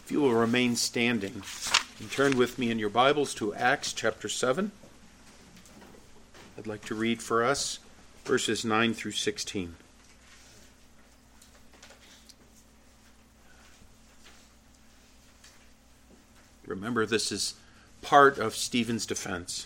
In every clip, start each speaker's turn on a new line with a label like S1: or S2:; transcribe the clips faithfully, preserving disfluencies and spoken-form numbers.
S1: If you will remain standing and turn with me in your Bibles to Acts chapter seven, I'd like to read for us verses nine through sixteen. Remember, this is part of Stephen's defense.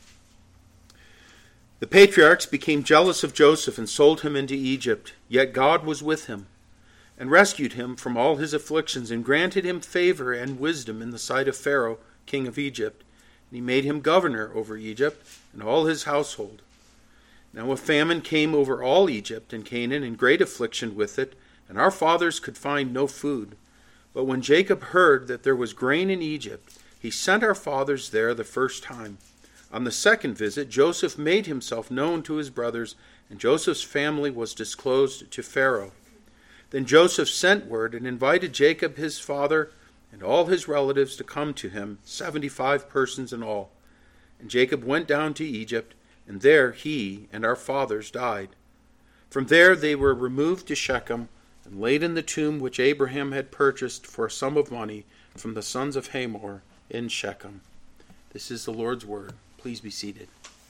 S1: The patriarchs became jealous of Joseph and sold him into Egypt, yet God was with him and rescued him from all his afflictions and granted him favor and wisdom in the sight of Pharaoh, king of Egypt. And he made him governor over Egypt and all his household. Now a famine came over all Egypt and Canaan, and great affliction with it, and our fathers could find no food. But when Jacob heard that there was grain in Egypt, he sent our fathers there the first time. On the second visit, Joseph made himself known to his brothers, and Joseph's family was disclosed to Pharaoh. Then Joseph sent word and invited Jacob his father and all his relatives to come to him, seventy-five persons in all. And Jacob went down to Egypt, and there he and our fathers died. From there they were removed to Shechem and laid in the tomb which Abraham had purchased for a sum of money from the sons of Hamor in Shechem. This is the Lord's word. Please be seated.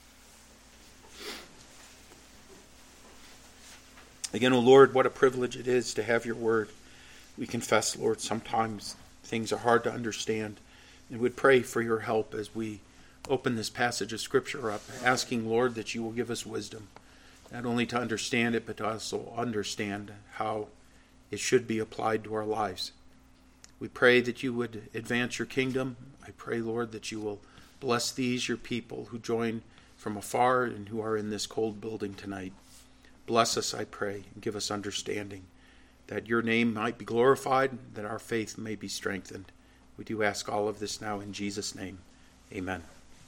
S1: Again, O Lord, what a privilege it is to have your word. We confess, Lord, sometimes things are hard to understand, and would pray for your help as we open this passage of Scripture up, asking, Lord, that you will give us wisdom, not only to understand it, but to also understand how it should be applied to our lives. We pray that you would advance your kingdom. I pray, Lord, that you will bless these, your people, who join from afar and who are in this cold building tonight. Bless us, I pray, and give us understanding, that your name might be glorified, that our faith may be strengthened. We do ask all of this now in Jesus' name. Amen.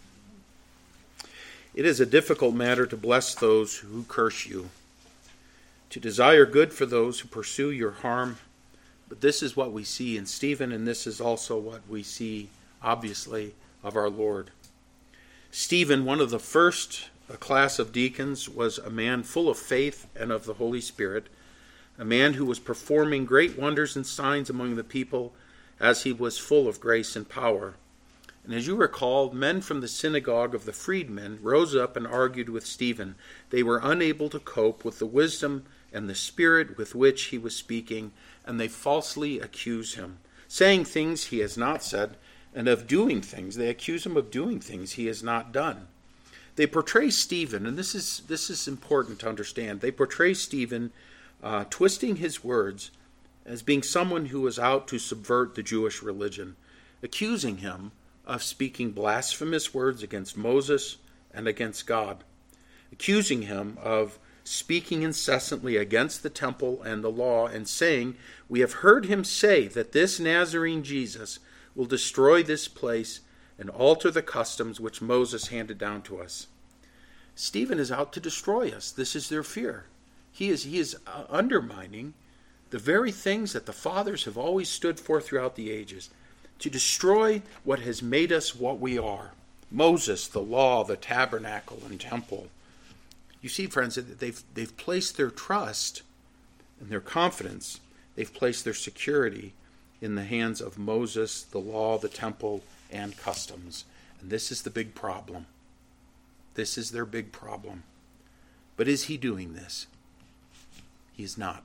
S1: It is a difficult matter to bless those who curse you, to desire good for those who pursue your harm. But this is what we see in Stephen, and this is also what we see, obviously, of our Lord. Stephen, one of the first class of deacons, was a man full of faith and of the Holy Spirit, a man who was performing great wonders and signs among the people as he was full of grace and power. And as you recall, men from the synagogue of the freedmen rose up and argued with Stephen. They were unable to cope with the wisdom and the spirit with which he was speaking, and they falsely accuse him, saying things he has not said, and of doing things. They accuse him of doing things he has not done. They portray Stephen, and this is this is important to understand. They portray Stephen, uh, twisting his words, as being someone who was out to subvert the Jewish religion, accusing him of speaking blasphemous words against Moses and against God, accusing him of speaking incessantly against the temple and the law, and saying, "We have heard him say that this Nazarene Jesus will destroy this place and alter the customs which Moses handed down to us." Stephen is out to destroy us. This is their fear. He is, he is uh, undermining the very things that the fathers have always stood for throughout the ages, to destroy what has made us what we are. Moses, the law, the tabernacle, and temple. You see, friends, that they've, they've placed their trust and their confidence, they've placed their security in the hands of Moses, the law, the temple, and customs. And this is the big problem. This is their big problem. But is he doing this? He is not.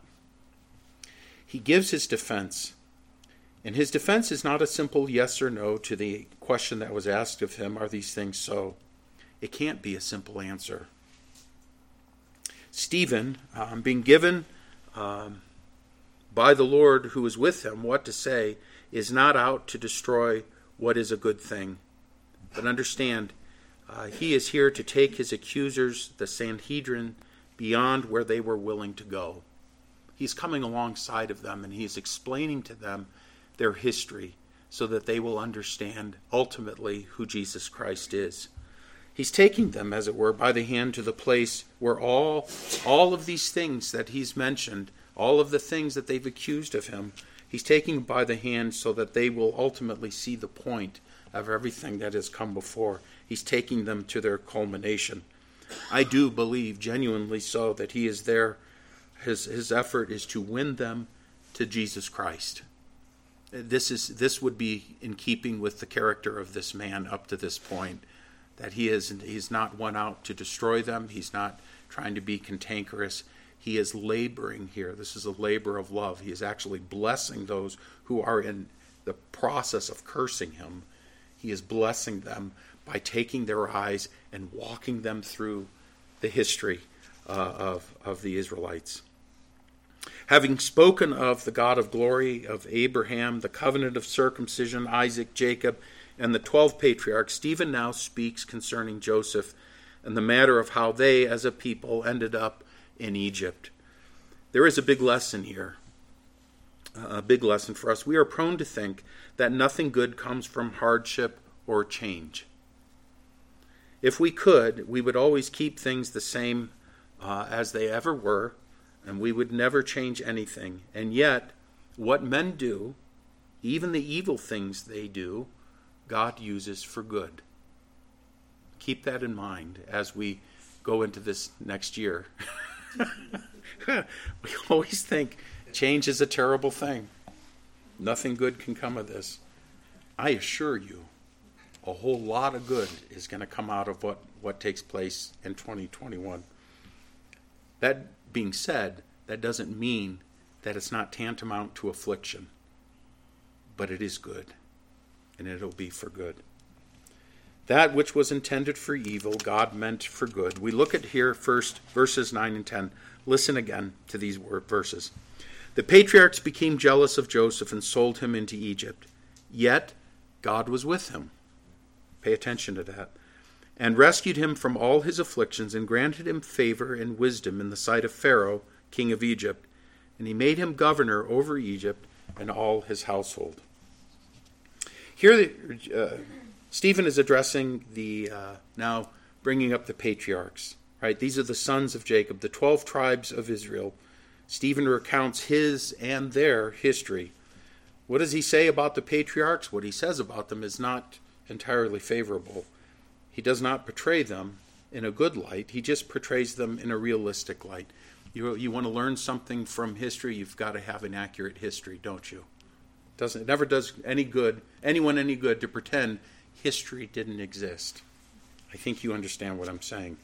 S1: He gives his defense. And his defense is not a simple yes or no to the question that was asked of him, are these things so? It can't be a simple answer. Stephen, um, being given um, by the Lord who is with him what to say, is not out to destroy what is a good thing. But understand, uh, he is here to take his accusers, the Sanhedrin, beyond where they were willing to go. He's coming alongside of them, and he's explaining to them their history so that they will understand ultimately who Jesus Christ is. He's taking them, as it were, by the hand to the place where all, all of these things that he's mentioned, all of the things that they've accused of him, he's taking them by the hand so that they will ultimately see the point of everything that has come before. He's taking them to their culmination. I do believe, genuinely so, that he is there. His, his effort is to win them to Jesus Christ. This is this would be in keeping with the character of this man up to this point, that he is he's not one out to destroy them. He's not trying to be cantankerous. He is laboring here. This is a labor of love. He is actually blessing those who are in the process of cursing him. He is blessing them by taking their eyes and walking them through the history uh, of, of the Israelites. Having spoken of the God of glory, of Abraham, the covenant of circumcision, Isaac, Jacob, and the twelve patriarchs, Stephen now speaks concerning Joseph and the matter of how they, as a people, ended up in Egypt. There is a big lesson here, a big lesson for us. We are prone to think that nothing good comes from hardship or change. If we could, we would always keep things the same uh, as they ever were, and we would never change anything. And yet, what men do, even the evil things they do, God uses for good. Keep that in mind as we go into this next year. We always think change is a terrible thing. Nothing good can come of this. I assure you, a whole lot of good is going to come out of what, what takes place in twenty twenty-one. That being said, that doesn't mean that it's not tantamount to affliction. But it is good, and it'll be for good. That which was intended for evil, God meant for good. We look at here first, verses nine and ten. Listen again to these verses. The patriarchs became jealous of Joseph and sold him into Egypt. Yet God was with him. Pay attention to that. And rescued him from all his afflictions and granted him favor and wisdom in the sight of Pharaoh, king of Egypt. And he made him governor over Egypt and all his household. Here, uh, Stephen is addressing the, uh, now bringing up the patriarchs, right? These are the sons of Jacob, the twelve tribes of Israel. Stephen recounts his and their history. What does he say about the patriarchs? What he says about them is not entirely favorable. He does not portray them in a good light. He just portrays them in a realistic light. You, you want to learn something from history, you've got to have an accurate history, don't you? It doesn't, it never does any good, anyone any good to pretend history didn't exist. I think you understand what I'm saying.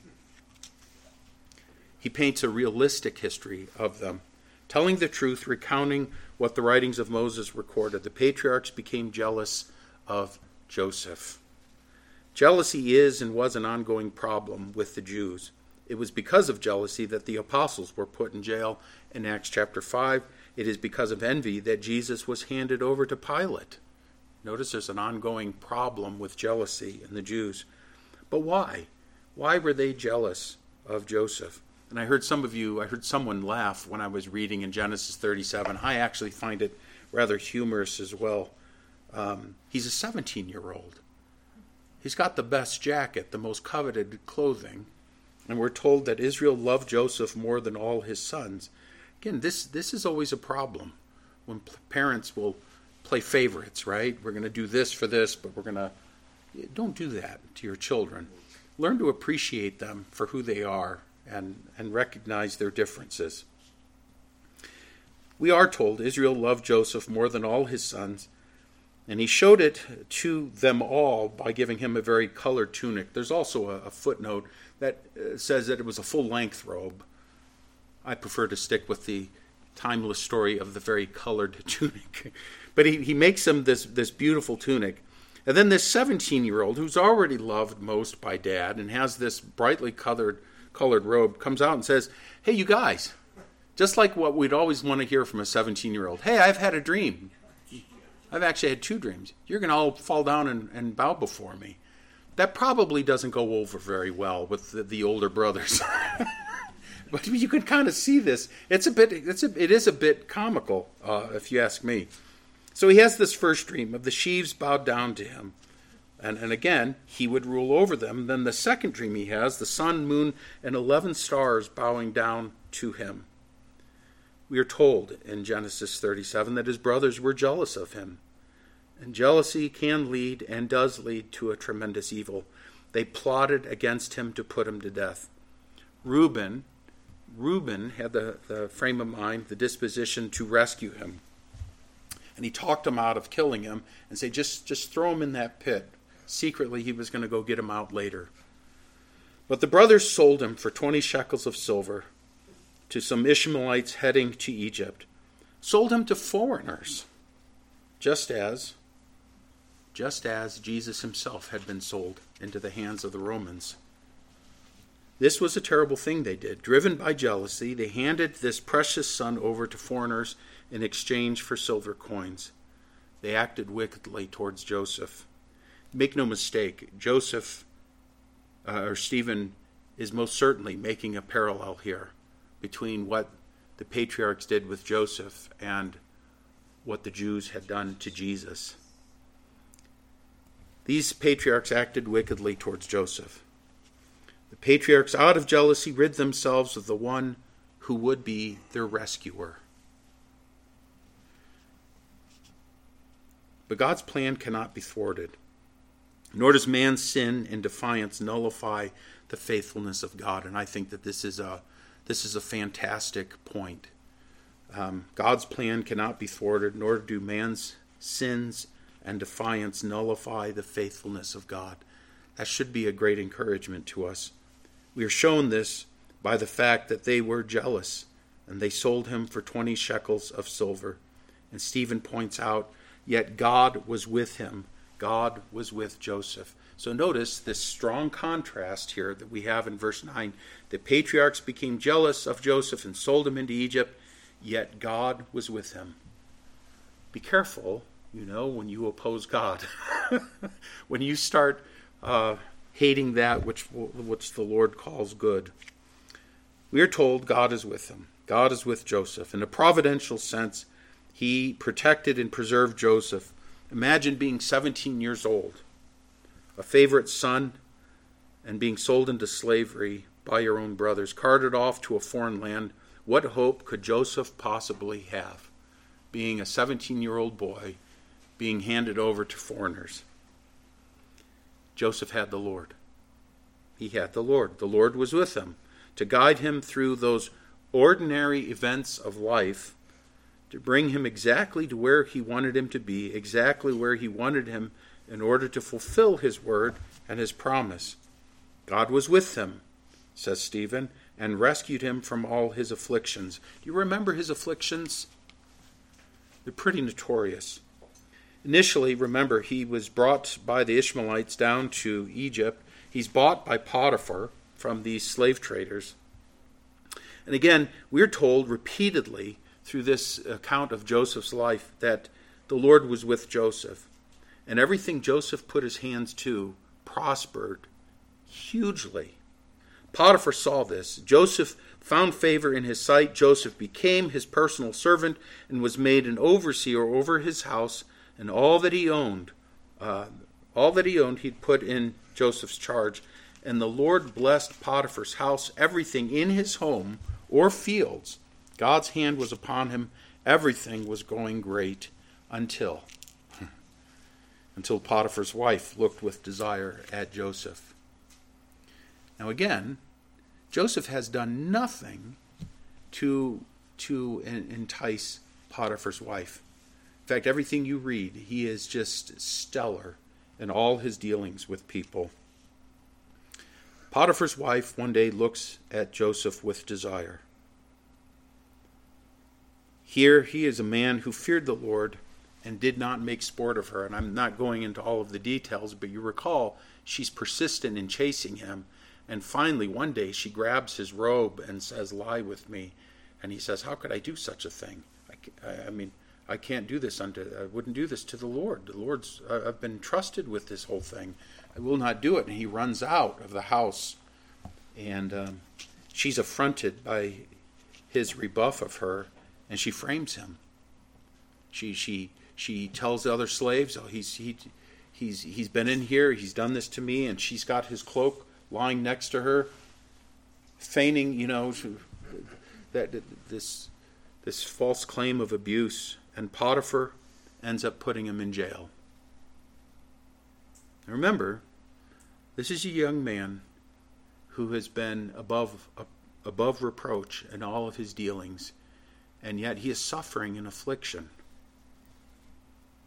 S1: He paints a realistic history of them, telling the truth, recounting what the writings of Moses recorded. The patriarchs became jealous of Joseph. Jealousy is and was an ongoing problem with the Jews. It was because of jealousy that the apostles were put in jail in Acts chapter five. It is because of envy that Jesus was handed over to Pilate. Notice there's an ongoing problem with jealousy in the Jews. But why? Why were they jealous of Joseph? And I heard some of you, I heard someone laugh when I was reading in Genesis thirty-seven. I actually find it rather humorous as well. Um, he's a seventeen-year-old. He's got the best jacket, the most coveted clothing. And we're told that Israel loved Joseph more than all his sons. Again, this, this is always a problem when parents will play favorites, right? We're going to do this for this, but we're going to... Don't do that to your children. Learn to appreciate them for who they are and, and recognize their differences. We are told Israel loved Joseph more than all his sons, and he showed it to them all by giving him a very colored tunic. There's also a, a footnote that uh, says that it was a full-length robe. I prefer to stick with the timeless story of the very colored tunic. But he, he makes him this, this beautiful tunic. And then this seventeen-year-old, who's already loved most by Dad and has this brightly colored, colored robe, comes out and says, hey, you guys, just like what we'd always want to hear from a seventeen-year-old, hey, I've had a dream. I've actually had two dreams. You're going to all fall down and, and bow before me. That probably doesn't go over very well with the, the older brothers. But you can kind of see this. It's a bit. It's a. It is a bit comical, uh, if you ask me. So he has this first dream of the sheaves bowed down to him, and and again he would rule over them. Then the second dream he has, the sun, moon, and eleven stars bowing down to him. We are told in Genesis thirty-seven that his brothers were jealous of him. And jealousy can lead and does lead to a tremendous evil. They plotted against him to put him to death. Reuben, Reuben had the, the frame of mind, the disposition to rescue him. And he talked him out of killing him and said, just, just throw him in that pit. Secretly, he was going to go get him out later. But the brothers sold him for twenty shekels of silver to some Ishmaelites heading to Egypt. Sold him to foreigners, just as, just as Jesus himself had been sold into the hands of the Romans. This was a terrible thing they did. Driven by jealousy, they handed this precious son over to foreigners in exchange for silver coins. They acted wickedly towards Joseph. Make no mistake, Joseph, uh, or Stephen, is most certainly making a parallel here between what the patriarchs did with Joseph and what the Jews had done to Jesus. These patriarchs acted wickedly towards Joseph. The patriarchs, out of jealousy, rid themselves of the one who would be their rescuer. But God's plan cannot be thwarted, nor does man's sin and defiance nullify the faithfulness of God. And I think that this is a this is a fantastic point. Um, God's plan cannot be thwarted, nor do man's sins and defiance nullify the faithfulness of God. That should be a great encouragement to us. We are shown this by the fact that they were jealous, and they sold him for twenty shekels of silver. And Stephen points out, yet God was with him. God was with Joseph. So notice this strong contrast here that we have in verse nine. The patriarchs became jealous of Joseph and sold him into Egypt, yet God was with him. Be careful, you know, when you oppose God. When you start uh, hating that which, which the Lord calls good. We are told God is with him. God is with Joseph. In a providential sense, he protected and preserved Joseph. Imagine being seventeen years old, a favorite son, and being sold into slavery by your own brothers, carted off to a foreign land. What hope could Joseph possibly have, being a seventeen-year-old boy, being handed over to foreigners? Joseph had the Lord. He had the Lord. The Lord was with him to guide him through those ordinary events of life, to bring him exactly to where he wanted him to be, exactly where he wanted him in order to fulfill his word and his promise. God was with him, says Stephen, and rescued him from all his afflictions. Do you remember his afflictions? They're pretty notorious. Initially, remember, he was brought by the Ishmaelites down to Egypt. He's bought by Potiphar from these slave traders. And again, we're told repeatedly through this account of Joseph's life that the Lord was with Joseph. And everything Joseph put his hands to prospered hugely. Potiphar saw this. Joseph found favor in his sight. Joseph became his personal servant and was made an overseer over his house, and all that he owned, uh, all that he owned, he'd put in Joseph's charge. And the Lord blessed Potiphar's house, everything in his home or fields. God's hand was upon him. Everything was going great until, until Potiphar's wife looked with desire at Joseph. Now again, Joseph has done nothing to, to entice Potiphar's wife. In fact, everything you read, he is just stellar in all his dealings with people. Potiphar's wife one day looks at Joseph with desire. Here he is a man who feared the Lord and did not make sport of her. And I'm not going into all of the details, but you recall she's persistent in chasing him. And finally, one day she grabs his robe and says, "Lie with me." And he says, "How could I do such a thing? I, I mean, I can't do this unto, I wouldn't do this to the Lord. The Lord's, I've been trusted with this whole thing. I will not do it." And he runs out of the house. And um, she's affronted by his rebuff of her, and she frames him. She she she tells the other slaves, "Oh, he's he he's he's been in here. He's done this to me." And she's got his cloak lying next to her, feigning, you know, that this this false claim of abuse. And Potiphar ends up putting him in jail. Now remember, this is a young man who has been above above reproach in all of his dealings, and yet he is suffering in affliction.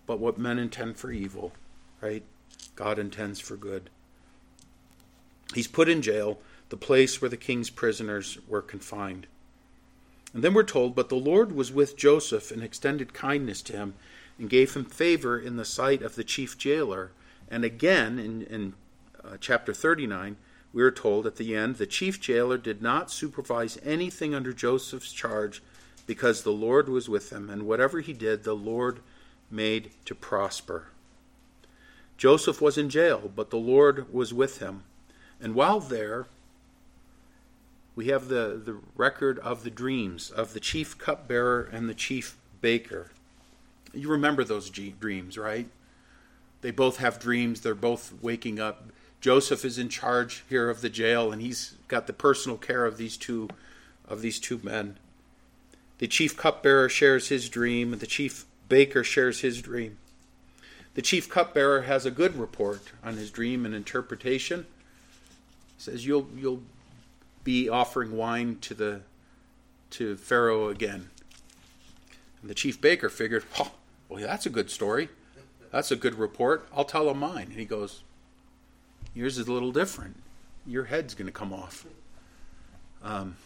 S1: but what men intend for evil, right, God intends for good. He's put in jail, the place where the king's prisoners were confined. And then we're told, but the Lord was with Joseph and extended kindness to him and gave him favor in the sight of the chief jailer. And again, in, in uh, chapter thirty-nine, we are told at the end, the chief jailer did not supervise anything under Joseph's charge because the Lord was with him, and whatever he did, the Lord made to prosper. Joseph was in jail, but the Lord was with him. And while there, we have the, the record of the dreams of the chief cupbearer and the chief baker. You remember those dreams, right? They both have dreams. They're both waking up. Joseph is in charge here of the jail, and he's got the personal care of these two, of these two men. The chief cupbearer shares his dream, and the chief baker shares his dream. The chief cupbearer has a good report on his dream and interpretation. He says, "You'll you'll be offering wine to the to Pharaoh again." And the chief baker figured, "Oh, well, that's a good story. That's a good report. I'll tell him mine." And he goes, "Yours is a little different. Your head's going to come off." Um,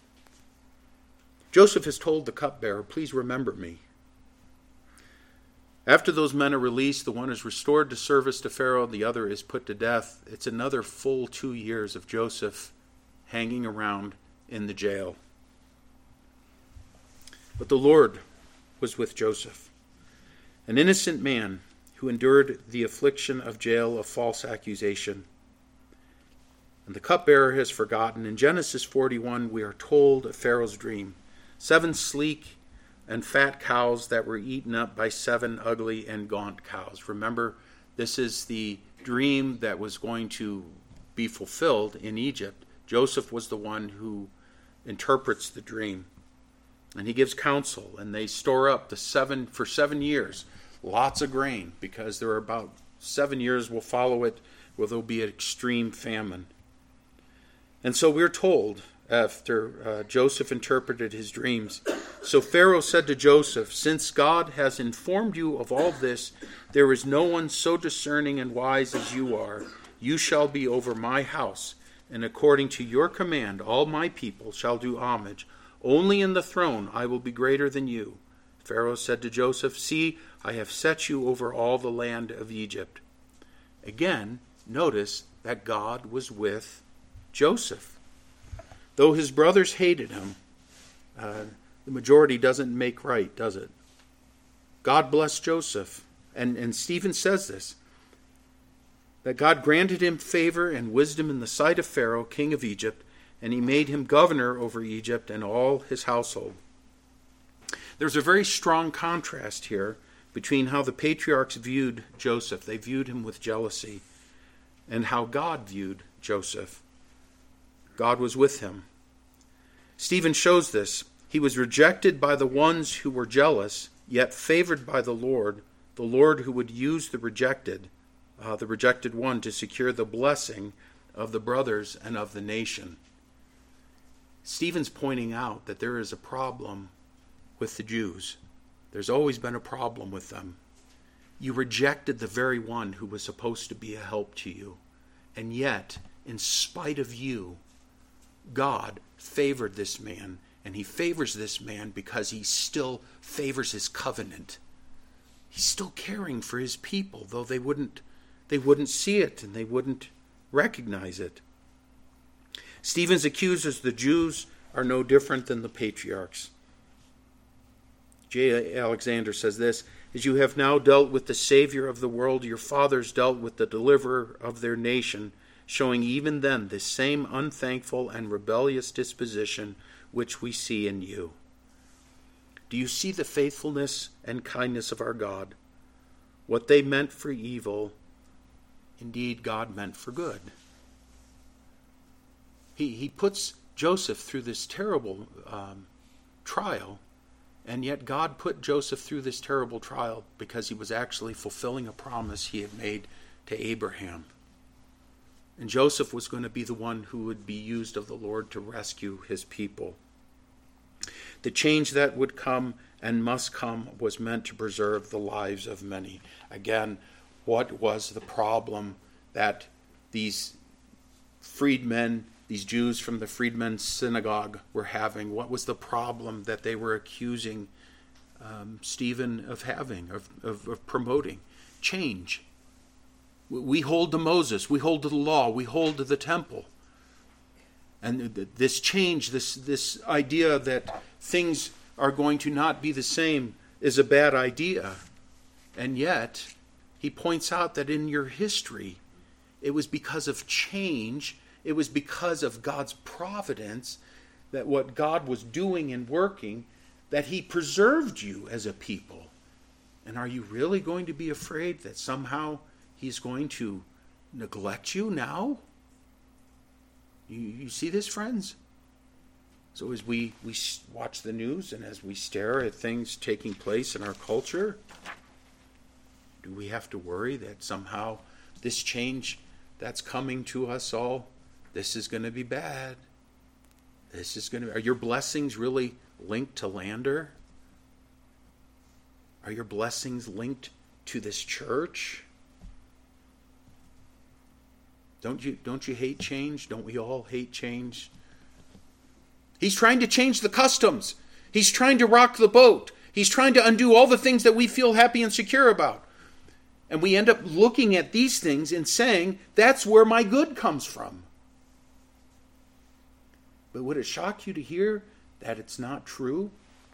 S1: Joseph has told the cupbearer, "Please remember me." After those men are released, the one is restored to service to Pharaoh, the other is put to death. It's another full two years of Joseph hanging around in the jail. But the Lord was with Joseph, an innocent man who endured the affliction of jail of false accusation. And the cupbearer has forgotten. In Genesis forty-one, we are told of Pharaoh's dream. Seven sleek and fat cows that were eaten up by seven ugly and gaunt cows. Remember, this is the dream that was going to be fulfilled in Egypt. Joseph was the one who interprets the dream. And he gives counsel, and they store up the seven for seven years, lots of grain, because there are about seven years will follow it where there'll be an extreme famine. And so we're told, after uh, Joseph interpreted his dreams, so Pharaoh said to Joseph, "Since God has informed you of all this, there is no one so discerning and wise as you are. You shall be over my house, and according to your command, all my people shall do homage. Only in the throne I will be greater than you." Pharaoh said to Joseph, "See, I have set you over all the land of Egypt." Again, notice that God was with Joseph. Though his brothers hated him, uh, the majority doesn't make right, does it? God blessed Joseph. And, and Stephen says this, that God granted him favor and wisdom in the sight of Pharaoh, king of Egypt, and he made him governor over Egypt and all his household. There's a very strong contrast here between how the patriarchs viewed Joseph. They viewed him with jealousy, and how God viewed Joseph. God was with him. Stephen shows this. He was rejected by the ones who were jealous, yet favored by the Lord, the Lord who would use the rejected, uh, the rejected one, to secure the blessing of the brothers and of the nation. Stephen's pointing out that there is a problem with the Jews. There's always been a problem with them. You rejected the very one who was supposed to be a help to you. And yet, in spite of you, God favored this man, and he favors this man because he still favors his covenant. He's still caring for his people, though they wouldn't they wouldn't see it and they wouldn't recognize it. Stephen's accusers, the Jews, are no different than the patriarchs. J. Alexander says this, "As you have now dealt with the Savior of the world, your fathers dealt with the deliverer of their nation, showing even then the same unthankful and rebellious disposition which we see in you." Do you see the faithfulness and kindness of our God? What they meant for evil, indeed God meant for good. He, he puts Joseph through this terrible um, trial, and yet God put Joseph through this terrible trial because he was actually fulfilling a promise he had made to Abraham. And Joseph was going to be the one who would be used of the Lord to rescue his people. The change that would come and must come was meant to preserve the lives of many. Again, what was the problem that these freedmen, these Jews from the freedmen's synagogue were having? What was the problem that they were accusing um, Stephen of having, of, of, of promoting? Change. We hold to Moses, we hold to the law, we hold to the temple. And this change, this, this idea that things are going to not be the same is a bad idea. And yet, he points out that in your history, it was because of change, it was because of God's providence, that what God was doing and working, that he preserved you as a people. And are you really going to be afraid that somehow he's going to neglect you now? You, you see this, friends? So as we, we watch the news and as we stare at things taking place in our culture, do we have to worry that somehow this change that's coming to us all, this is going to be bad? This is going to. Are your blessings really linked to Lander? Are your blessings linked to this church? Don't you don't you hate change? Don't we all hate change? He's trying to change the customs. He's trying to rock the boat. He's trying to undo all the things that we feel happy and secure about. And we end up looking at these things and saying, that's where my good comes from. But would it shock you to hear that it's not true?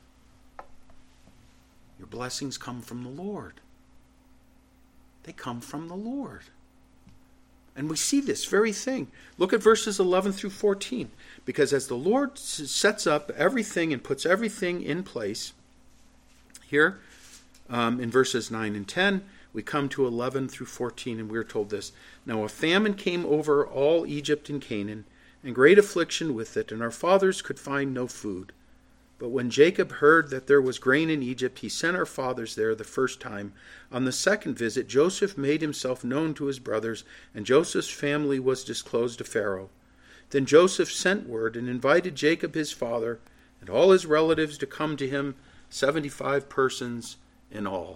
S1: Your blessings come from the Lord. They come from the Lord. And we see this very thing. Look at verses eleven through fourteen. Because as the Lord sets up everything and puts everything in place, here um, in verses nine and ten, we come to eleven through fourteen, and we're told this. Now a famine came over all Egypt and Canaan, and great affliction with it, and our fathers could find no food. But when Jacob heard that there was grain in Egypt, he sent our fathers there the first time. On the second visit, Joseph made himself known to his brothers, and Joseph's family was disclosed to Pharaoh. Then Joseph sent word and invited Jacob his father and all his relatives to come to him, seventy-five persons in all.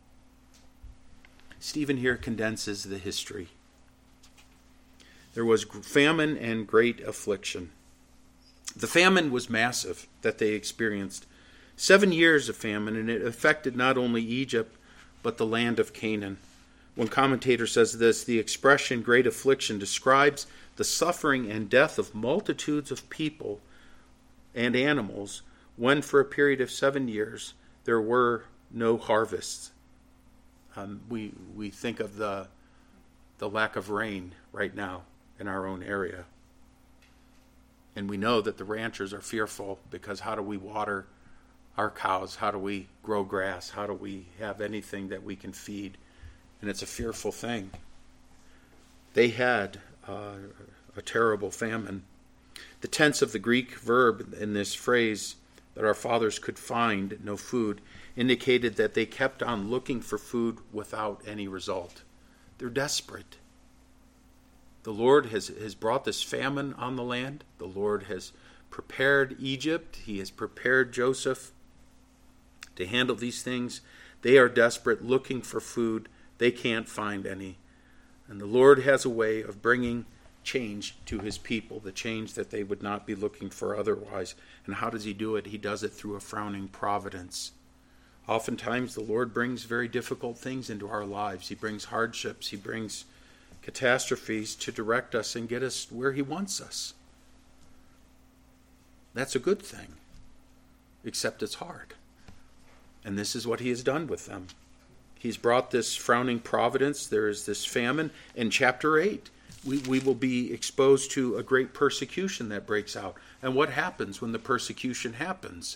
S1: Stephen here condenses the history. There was famine and great affliction. The famine was massive that they experienced. Seven years of famine, and it affected not only Egypt, but the land of Canaan. One commentator says this: the expression great affliction describes the suffering and death of multitudes of people and animals when for a period of seven years there were no harvests. Um, we we think of the the lack of rain right now in our own area. And we know that the ranchers are fearful because how do we water our cows? How do we grow grass? How do we have anything that we can feed? And it's a fearful thing. They had uh, a terrible famine. The tense of the Greek verb in this phrase, that our fathers could find no food, indicated that they kept on looking for food without any result. They're desperate. The Lord has, has brought this famine on the land. The Lord has prepared Egypt. He has prepared Joseph to handle these things. They are desperate, looking for food. They can't find any. And the Lord has a way of bringing change to his people, the change that they would not be looking for otherwise. And how does he do it? He does it through a frowning providence. Oftentimes the Lord brings very difficult things into our lives. He brings hardships. He brings catastrophes to direct us and get us where he wants us. That's a good thing, except it's hard. And this is what he has done with them. He's brought this frowning providence. There is this famine. In chapter eight, we, we will be exposed to a great persecution that breaks out. And what happens when the persecution happens?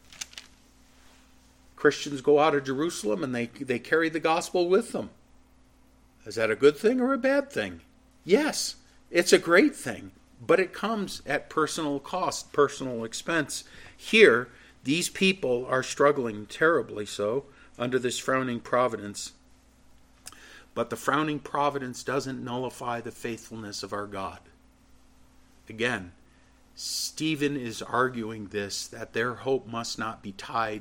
S1: Christians go out of Jerusalem and they, they carry the gospel with them. Is that a good thing or a bad thing? Yes, it's a great thing, but it comes at personal cost, personal expense. Here, these people are struggling terribly so under this frowning providence. But the frowning providence doesn't nullify the faithfulness of our God. Again, Stephen is arguing this, that their hope must not be tied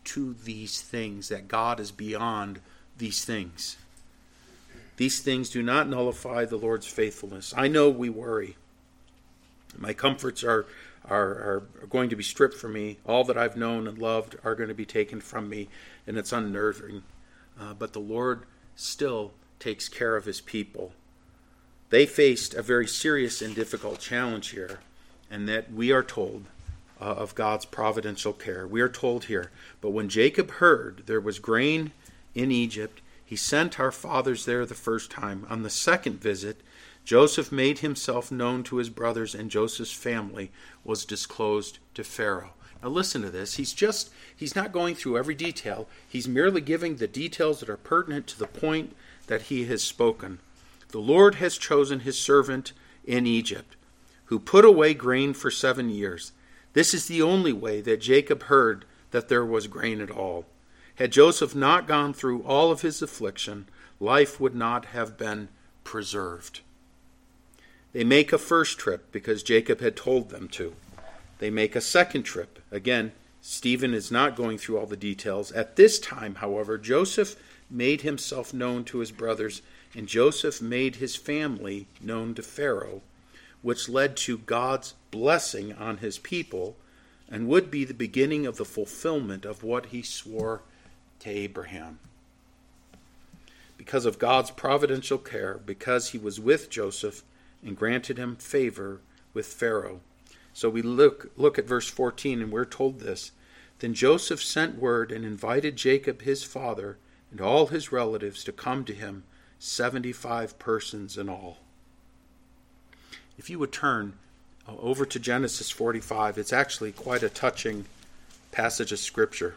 S1: to these things, that God is beyond these things. These things do not nullify the Lord's faithfulness. I know we worry. My comforts are, are, are going to be stripped from me. All that I've known and loved are going to be taken from me, and it's unnerving. Uh, but the Lord still takes care of his people. They faced a very serious and difficult challenge here, and that we are told uh, of God's providential care. We are told here, but when Jacob heard there was grain in Egypt, he sent our fathers there the first time. On the second visit, Joseph made himself known to his brothers, and Joseph's family was disclosed to Pharaoh. Now listen to this. He's just, he's not going through every detail. He's merely giving the details that are pertinent to the point that he has spoken. The Lord has chosen his servant in Egypt, who put away grain for seven years. This is the only way that Jacob heard that there was grain at all. Had Joseph not gone through all of his affliction, life would not have been preserved. They make a first trip because Jacob had told them to. They make a second trip. Again, Stephen is not going through all the details. At this time, however, Joseph made himself known to his brothers, and Joseph made his family known to Pharaoh, which led to God's blessing on his people and would be the beginning of the fulfillment of what he swore to Abraham. Because of God's providential care, because he was with Joseph and granted him favor with Pharaoh. So we look look at verse fourteen, and we're told this. Then Joseph sent word and invited Jacob his father and all his relatives to come to him, seventy-five persons in all. If you would turn over to Genesis forty-five, it's actually quite a touching passage of Scripture.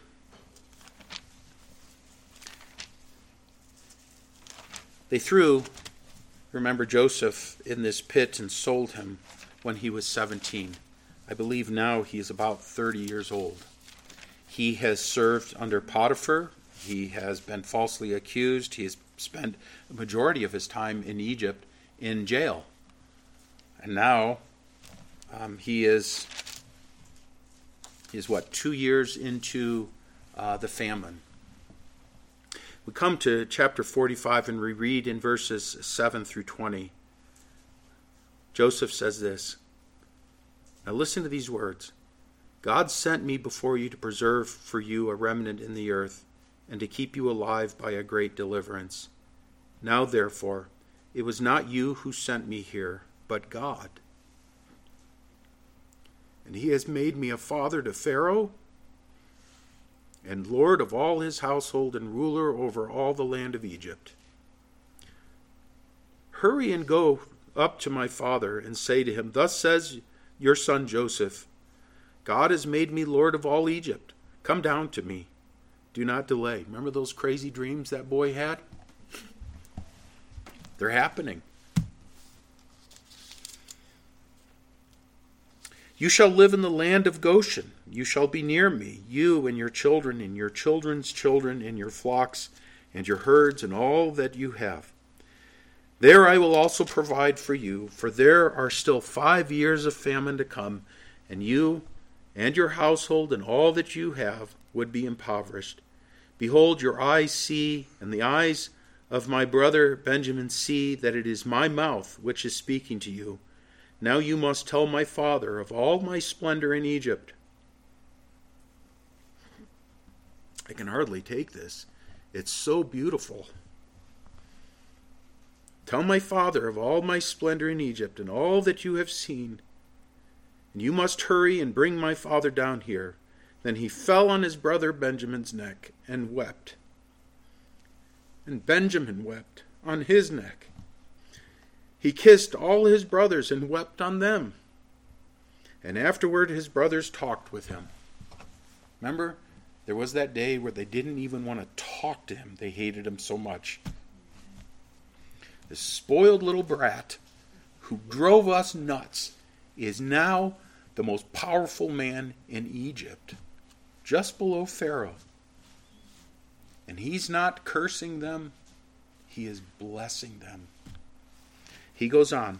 S1: They threw, remember, Joseph in this pit and sold him when he was seventeen. I believe now he is about thirty years old. He has served under Potiphar. He has been falsely accused. He has spent a majority of his time in Egypt in jail. And now um, he is, he is what, two years into uh, the famine. We come to chapter forty-five and we read in verses seven through twenty. Joseph says this. Now listen to these words. God sent me before you to preserve for you a remnant in the earth and to keep you alive by a great deliverance. Now therefore, it was not you who sent me here, but God. And he has made me a father to Pharaoh, and Lord of all his household, and ruler over all the land of Egypt. Hurry and go up to my father, and say to him, Thus says your son Joseph, God has made me Lord of all Egypt. Come down to me. Do not delay. Remember those crazy dreams that boy had? They're happening. You shall live in the land of Goshen. You shall be near me, you and your children and your children's children and your flocks and your herds and all that you have. There I will also provide for you, for there are still five years of famine to come, and you and your household and all that you have would be impoverished. Behold, your eyes see, and the eyes of my brother Benjamin see that it is my mouth which is speaking to you. Now you must tell my father of all my splendor in Egypt. I can hardly take this. It's so beautiful. Tell my father of all my splendor in Egypt and all that you have seen. And you must hurry and bring my father down here. Then he fell on his brother Benjamin's neck and wept. And Benjamin wept on his neck. He kissed all his brothers and wept on them. And afterward his brothers talked with him. Remember, there was that day where they didn't even want to talk to him. They hated him so much. This spoiled little brat who drove us nuts is now the most powerful man in Egypt, just below Pharaoh. And he's not cursing them, he is blessing them. He goes on.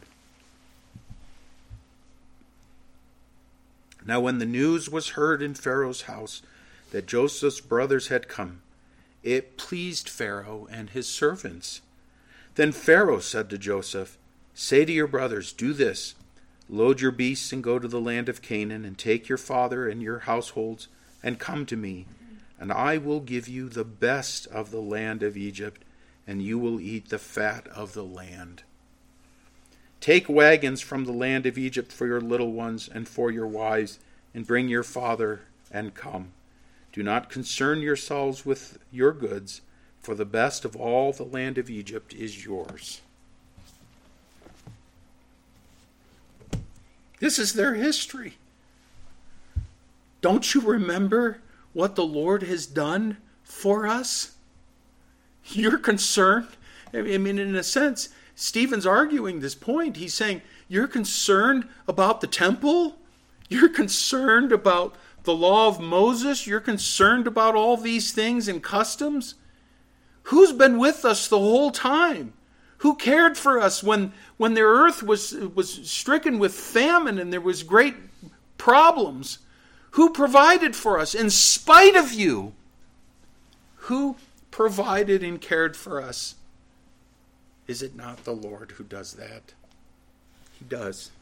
S1: Now when the news was heard in Pharaoh's house that Joseph's brothers had come, it pleased Pharaoh and his servants. Then Pharaoh said to Joseph, "Say to your brothers, do this. Load your beasts and go to the land of Canaan, and take your father and your households, and come to me, and I will give you the best of the land of Egypt, and you will eat the fat of the land. Take wagons from the land of Egypt for your little ones and for your wives, and bring your father and come. Do not concern yourselves with your goods, for the best of all the land of Egypt is yours." This is their history. Don't you remember what the Lord has done for us? You're concerned. I mean, in a sense, Stephen's arguing this point. He's saying, you're concerned about the temple? You're concerned about the law of Moses? You're concerned about all these things and customs? Who's been with us the whole time? Who cared for us when, when the earth was, was stricken with famine and there was great problems? Who provided for us in spite of you? Who provided and cared for us? Is it not the Lord who does that? He does.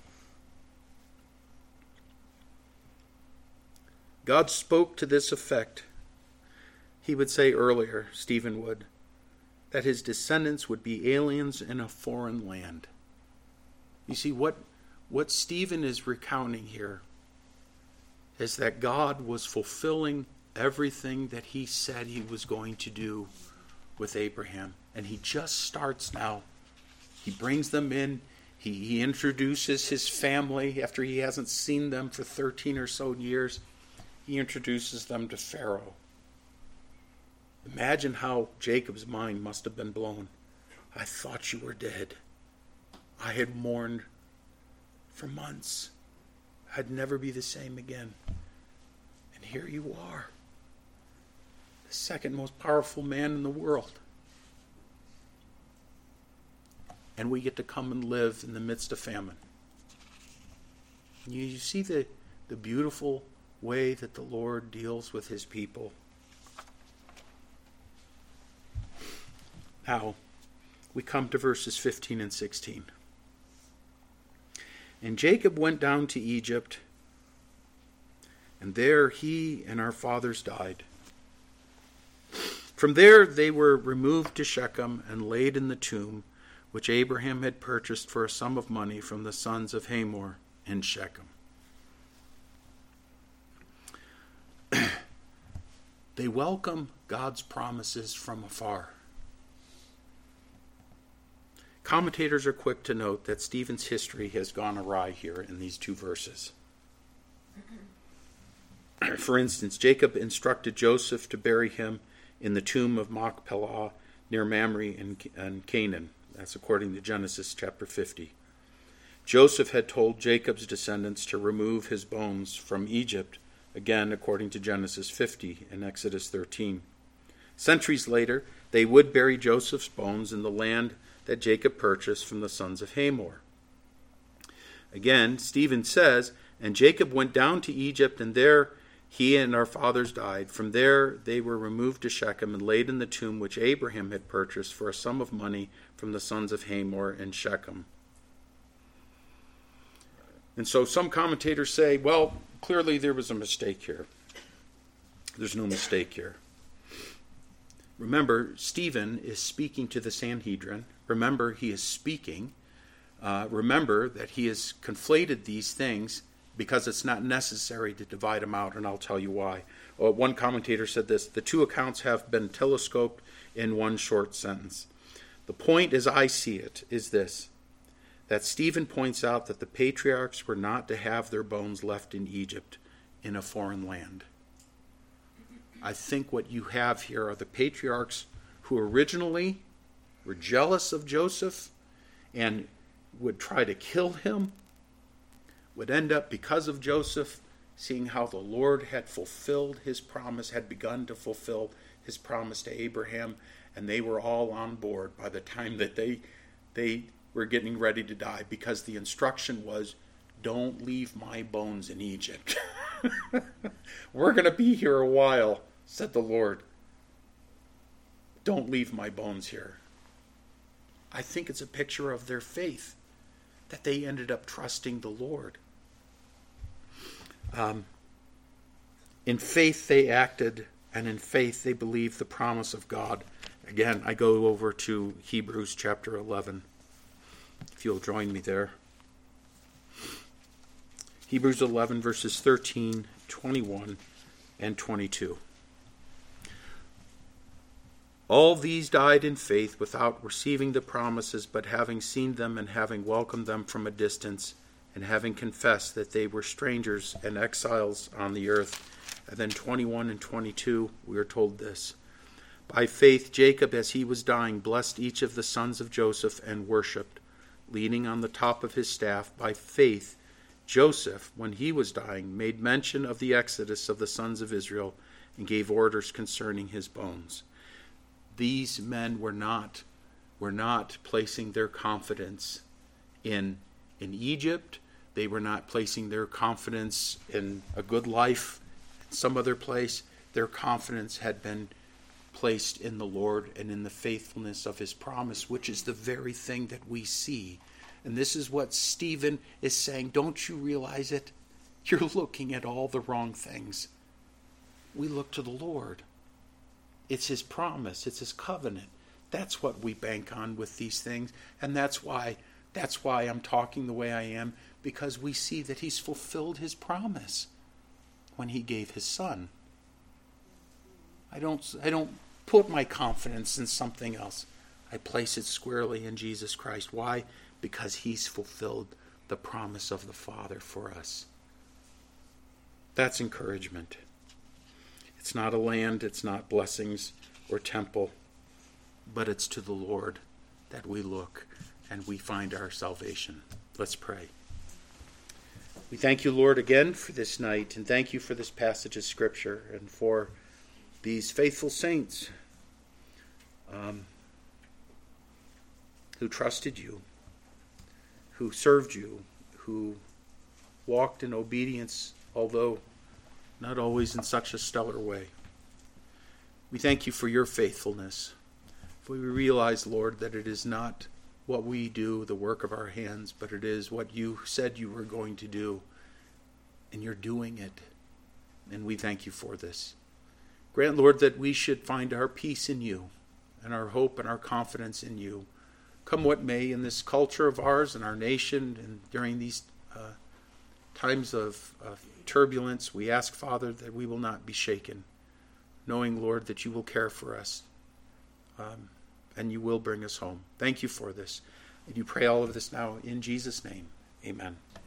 S1: God spoke to this effect. He would say earlier, Stephen would, that his descendants would be aliens in a foreign land. You see, what, what Stephen is recounting here is that God was fulfilling everything that he said he was going to do with Abraham. And he just starts now. He brings them in. He, he introduces his family after he hasn't seen them for thirteen or so years. He introduces them to Pharaoh. Imagine how Jacob's mind must have been blown. I thought you were dead. I had mourned for months. I'd never be the same again. And here you are, the second most powerful man in the world. And we get to come and live in the midst of famine. You, you see the, the beautiful way that the Lord deals with his people. Now, we come to verses fifteen and sixteen. And Jacob went down to Egypt, and there he and our fathers died. From there they were removed to Shechem and laid in the tomb which Abraham had purchased for a sum of money from the sons of Hamor in Shechem. They welcome God's promises from afar. Commentators are quick to note that Stephen's history has gone awry here in these two verses. For instance, Jacob instructed Joseph to bury him in the tomb of Machpelah near Mamre in, in Canaan. That's according to Genesis chapter fifty. Joseph had told Jacob's descendants to remove his bones from Egypt, again according to Genesis fifty and Exodus thirteen. Centuries later, they would bury Joseph's bones in the land that Jacob purchased from the sons of Hamor. Again, Stephen says, and Jacob went down to Egypt, and there he and our fathers died. From there they were removed to Shechem and laid in the tomb which Abraham had purchased for a sum of money from the sons of Hamor in Shechem. And so some commentators say, well, clearly there was a mistake here. There's no mistake here. Remember, Stephen is speaking to the Sanhedrin. Remember, he is speaking. Uh, remember that he has conflated these things because it's not necessary to divide them out, and I'll tell you why. Uh, one commentator said this: the two accounts have been telescoped in one short sentence. The point, as I see it, is this: that Stephen points out that the patriarchs were not to have their bones left in Egypt, in a foreign land. I think what you have here are the patriarchs who originally were jealous of Joseph and would try to kill him, would end up, because of Joseph, seeing how the Lord had fulfilled his promise, had begun to fulfill his promise to Abraham, and they were all on board by the time that they they were getting ready to die, because the instruction was, don't leave my bones in Egypt. We're going to be here a while, said the Lord. Don't leave my bones here. I think it's a picture of their faith, that they ended up trusting the Lord. Um, in faith they acted, and in faith they believed the promise of God. Again, I go over to Hebrews chapter eleven, if you'll join me there. Hebrews eleven, verses thirteen, twenty-one, and twenty-two. All these died in faith without receiving the promises, but having seen them and having welcomed them from a distance, and having confessed that they were strangers and exiles on the earth. And then twenty-one and twenty-two, we are told this. By faith, Jacob, as he was dying, blessed each of the sons of Joseph and worshipped, leaning on the top of his staff. By faith, Joseph, when he was dying, made mention of the exodus of the sons of Israel and gave orders concerning his bones. These men were not, were not placing their confidence in, in Egypt. They were not placing their confidence in a good life in some other place. Their confidence had been placed in the Lord and in the faithfulness of his promise, which is the very thing that we see. And this is what Stephen is saying. Don't you realize it? You're looking at all the wrong things. We look to the Lord. It's his promise. It's his covenant. That's what we bank on with these things. And that's why, that's why I'm talking the way I am, because we see that he's fulfilled his promise when he gave his son. I don't, I don't put my confidence in something else. I place it squarely in Jesus Christ. Why? Because he's fulfilled the promise of the Father for us. That's encouragement. It's not a land, it's not blessings or temple, but it's to the Lord that we look and we find our salvation. Let's pray. We thank you, Lord, again for this night, and thank you for this passage of Scripture and for these faithful saints um, who trusted you, who served you, who walked in obedience, although not always in such a stellar way. We thank you for your faithfulness. For we realize, Lord, that it is not what we do, the work of our hands, but it is what you said you were going to do, and you're doing it. And we thank you for this. Grant, Lord, that we should find our peace in you, and our hope and our confidence in you. Come what may in this culture of ours and our nation, and during these uh, times of, of turbulence, we ask, Father, that we will not be shaken, knowing, Lord, that you will care for us, um, and you will bring us home. Thank you for this. And you pray all of this now in Jesus' name. Amen.